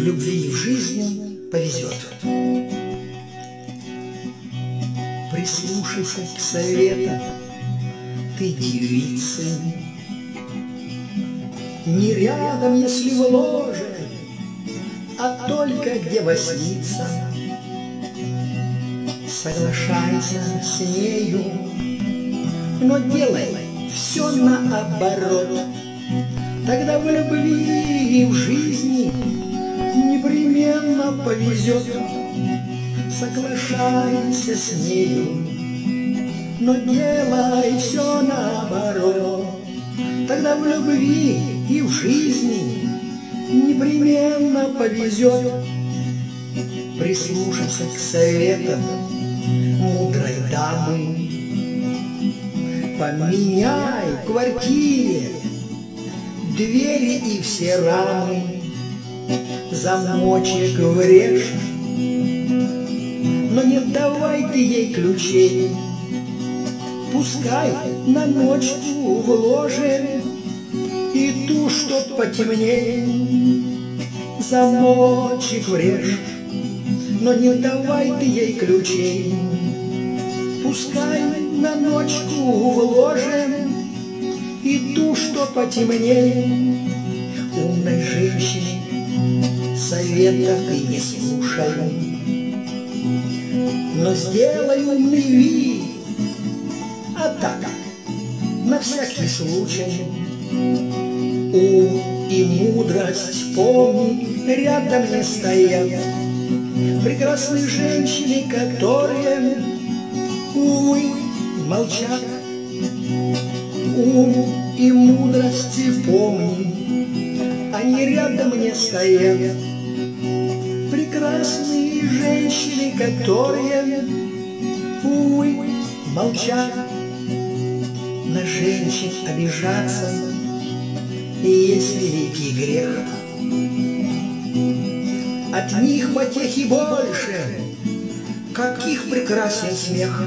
любви и в жизни повезет. Прислушайся к советам, ты девицы. Не рядом, если в ложе, а только где во снится. Соглашайся с нею, но делай все наоборот. Тогда в любви и в жизни непременно повезет. Соглашайся с нею, но делай все наоборот. Тогда в любви и в жизни непременно повезет. Прислушайся к советам мудрой дамы. Поменяй в квартире двери и все рамы. Замочек врежь, но не давай ты ей ключей. Пускай на ночку вложим и ту, что потемнее. Замочек врежь, но не давай ты ей ключей. Пускай на ночку вложим и ту, что потемнее. Умной женщине советов ты не слушай, но сделай умный вид, а так, на всякий случай. Ум и мудрость, помни, рядом не стоят. Прекрасные женщины, которые, увы, молчат. Ум и мудрости, помни, они рядом не стоят. Прекрасные женщины, которые, увы, молчат. На женщин обижаться и есть великий грех. От них потехи больше, каких прекрасен смех.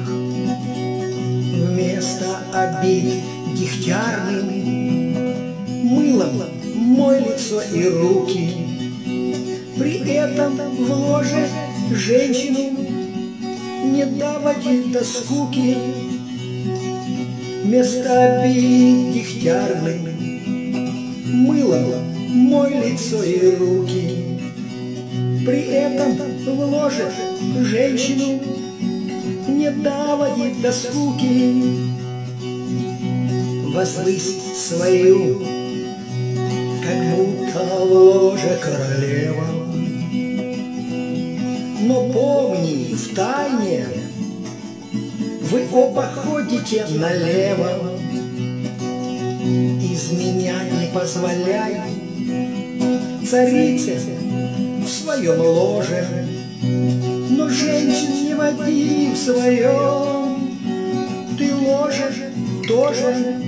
Вместо обид дегтярным мылом мой лицо и руки. При этом в ложе женщину не доводит до скуки. Вместо обид дегтярным мылом мой лицо и руки. При этом в ложе женщину не доводит до скуки. Возвысь свою, как будто в ложе королева. Но помни, в тайне вы оба ходите налево. Изменять не позволяй царице в своем ложе, но женщин не води в своем ты ложе тоже.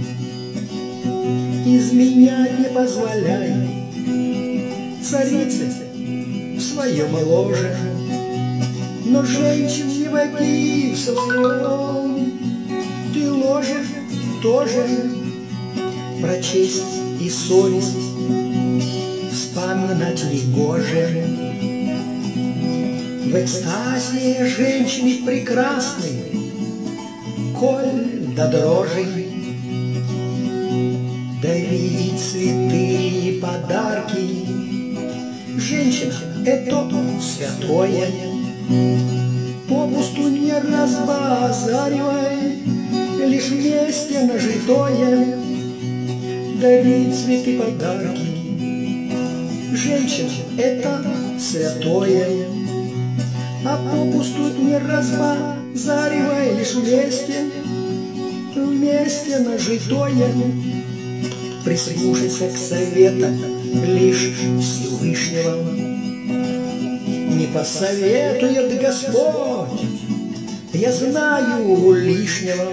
Изменять не позволяй царице в своем ложе, но женщин не води в своем ты ложе тоже. Про честь и совесть вспоминать негоже. В экстазе женщины прекрасны, коль до дрожи. Дарить цветы и подарки женщина — это святое. Попусту не разбазаривай лишь вместе нажитое. Дарить цветы, подарки женщина — это святое. А попусту не разбазаривай лишь вместе нажитое. Прислушайся к советам лишь Всевышнего. Не посоветует Господь, я знаю, лишнего.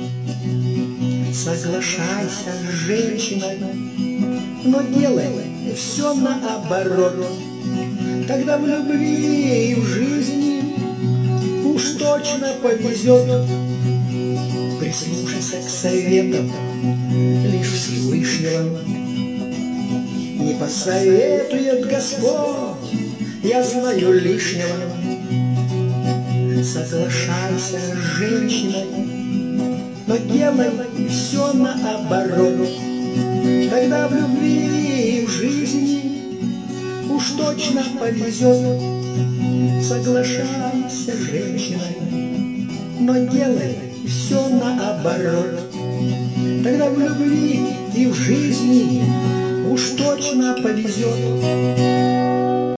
Соглашайся с женщиной, но делай все наоборот. Тогда в любви и в жизни уж точно повезет. Прислушайся к советам лишь Всевышнего. Не посоветует Господь, я знаю лишнего. Соглашайся с женщиной, но делай все наоборот. Тогда в любви и в жизни уж точно повезет. Соглашайся с женщиной, но делай все наоборот. Тогда в любви и в жизни уж точно повезет.